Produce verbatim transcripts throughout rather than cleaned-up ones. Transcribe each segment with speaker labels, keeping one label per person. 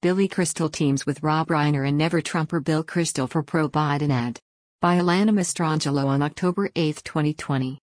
Speaker 1: Billy Crystal teams with Rob Reiner and Never Trumper Bill Kristol for pro-Biden ad. By Alana Mastrangelo on October eighth, twenty twenty.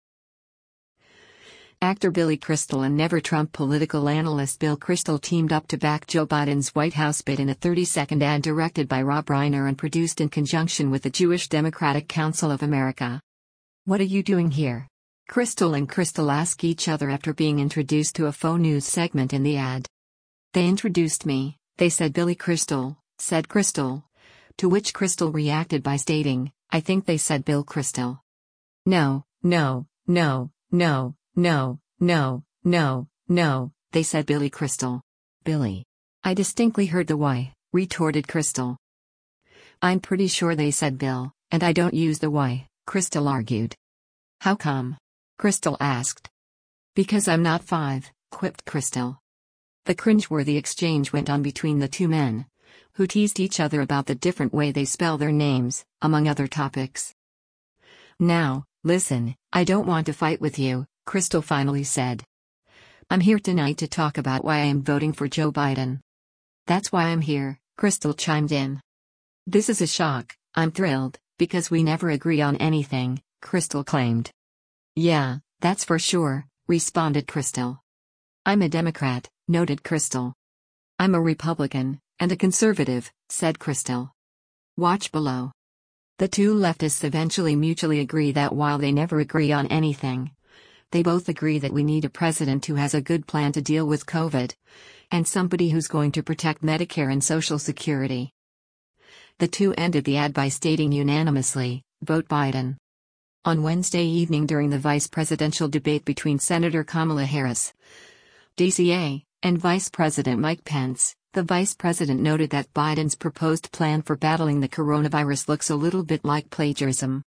Speaker 1: Actor Billy Crystal and Never Trump political analyst Bill Kristol teamed up to back Joe Biden's White House bid in a thirty-second ad directed by Rob Reiner and produced in conjunction with the Jewish Democratic Council of America. "What are you doing here?" Krystal and Krystal ask each other after being introduced to a faux news segment in the ad. "They introduced me, they said," Billy Crystal, said Krystal. To which Krystal reacted by stating, "I think they said Bill Krystal." "No, no, no, no, no, no, no, no, they said Billy Crystal." "Billy. I distinctly heard the Y," retorted Krystal. "I'm pretty sure they said Bill, and I don't use the Y," Krystal argued. "How come?" Krystal asked. "Because I'm not five," quipped Krystal. The cringeworthy exchange went on between the two men, who teased each other about the different way they spell their names, among other topics. "Now, listen, I don't want to fight with you," Krystal finally said. "I'm here tonight to talk about why I am voting for Joe Biden." "That's why I'm here," Krystal chimed in. "This is a shock, I'm thrilled, because we never agree on anything," Krystal claimed. "Yeah, that's for sure," responded Krystal. "I'm a Democrat," noted Krystal. "I'm a Republican, and a conservative," said Krystal. Watch below. The two leftists eventually mutually agree that while they never agree on anything, they both agree that we need a president who has a good plan to deal with COVID, and somebody who's going to protect Medicare and Social Security. The two ended the ad by stating unanimously, "Vote Biden." On Wednesday evening during the vice presidential debate between Senator Kamala Harris, D C A, and Vice President Mike Pence, the vice president noted that Biden's proposed plan for battling the coronavirus looks a little bit like plagiarism.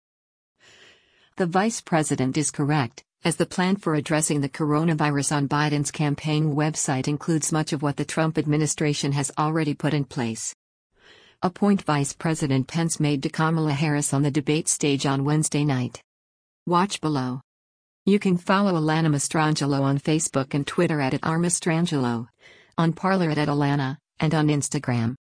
Speaker 1: The vice president is correct, as the plan for addressing the coronavirus on Biden's campaign website includes much of what the Trump administration has already put in place. A point Vice President Pence made to Kamala Harris on the debate stage on Wednesday night. Watch below. You can follow Alana Mastrangelo on Facebook and Twitter at, at R Mastrangelo, on Parler at, at Alana, and on Instagram